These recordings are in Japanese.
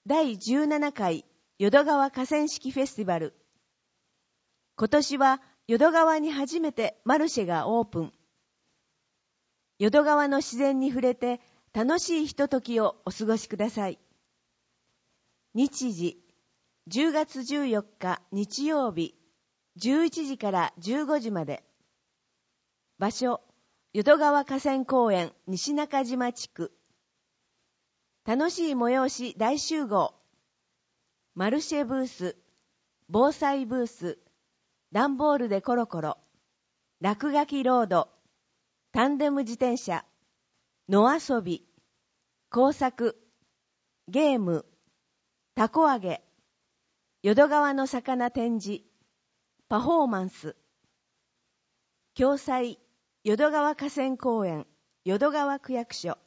第17回淀川河川敷フェスティバル。今年は淀川に初めてマルシェがオープン。淀川の自然に触れて楽しいひとときをお過ごしください。日時、10月14日日曜日、11時から15時まで。場所、淀川河川公園西中島地区。楽しい催し大集合。マルシェブース、防災ブース、段ボールでコロコロ、落書きロード、タンデム自転車、野遊び、工作、ゲーム、たこ揚げ、淀川の魚展示、パフォーマンス。共催、淀川河川公園、淀川区役所。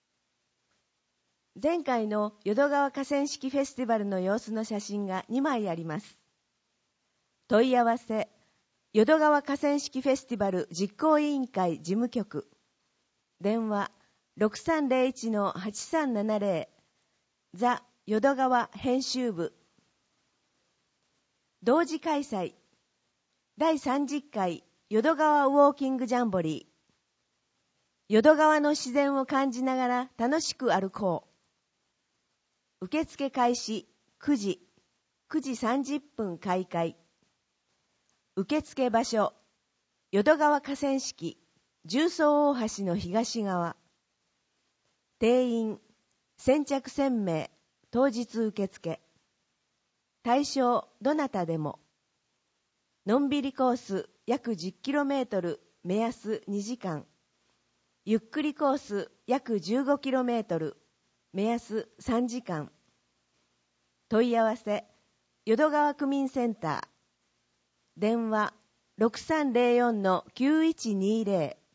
前回の淀川河川敷フェスティバルの様子の写真が2枚あります。問い合わせ、淀川河川敷フェスティバル実行委員会事務局。電話 6301-8370 ザ・淀川編集部。同時開催、第30回淀川ウォーキングジャンボリー。淀川の自然を感じながら楽しく歩こう。受付開始9時30分開会。受付場所、淀川河川敷重曹大橋の東側。定員先着1000名、当日受付。対象どなたでも。のんびりコース約 10km 目安2時間。ゆっくりコース約 15km 目安3時間。問い合わせ、淀川区民センター。電話 6304-9120